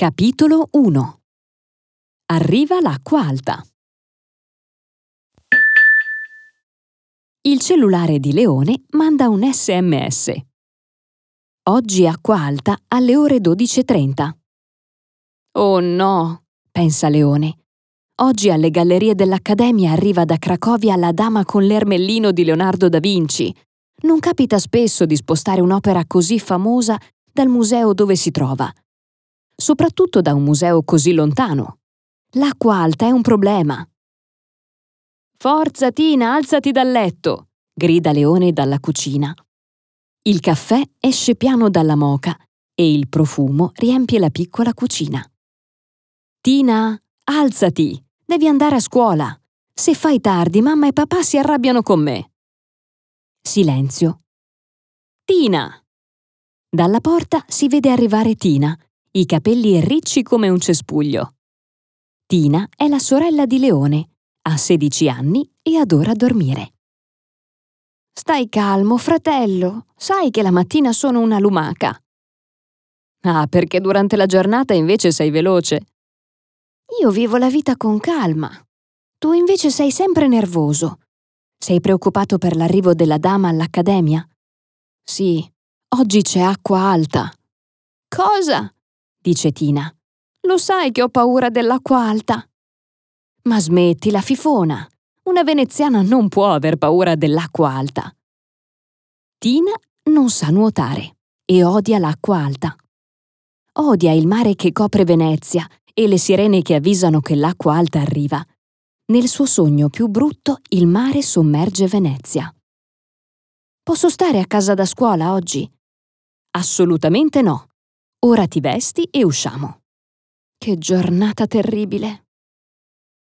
Capitolo 1. Arriva l'acqua alta. Il cellulare di Leone manda un SMS. Oggi acqua alta alle ore 12:30. Oh no, pensa Leone. Oggi alle gallerie dell'Accademia arriva da Cracovia la Dama con l'Ermellino di Leonardo da Vinci. Non capita spesso di spostare un'opera così famosa dal museo dove si trova. Soprattutto da un museo così lontano. L'acqua alta è un problema. «Forza, Tina, alzati dal letto!» grida Leone dalla cucina. Il caffè esce piano dalla moka e il profumo riempie la piccola cucina. «Tina, alzati! Devi andare a scuola! Se fai tardi, mamma e papà si arrabbiano con me!» Silenzio. «Tina!» Dalla porta si vede arrivare Tina, i capelli ricci come un cespuglio. Tina è la sorella di Leone, ha 16 anni e adora dormire. «Stai calmo, fratello, sai che la mattina sono una lumaca». «Ah, perché durante la giornata invece sei veloce». «Io vivo la vita con calma. Tu invece sei sempre nervoso. Sei preoccupato per l'arrivo della dama all'Accademia?» «Sì, oggi c'è acqua alta». «Cosa?» dice Tina. «Lo sai che ho paura dell'acqua alta». «Ma smettila, fifona. Una veneziana non può aver paura dell'acqua alta». Tina non sa nuotare e odia l'acqua alta. Odia il mare che copre Venezia e le sirene che avvisano che l'acqua alta arriva. Nel suo sogno più brutto il mare sommerge Venezia. «Posso stare a casa da scuola oggi?» «Assolutamente no. Ora ti vesti e usciamo». Che giornata terribile!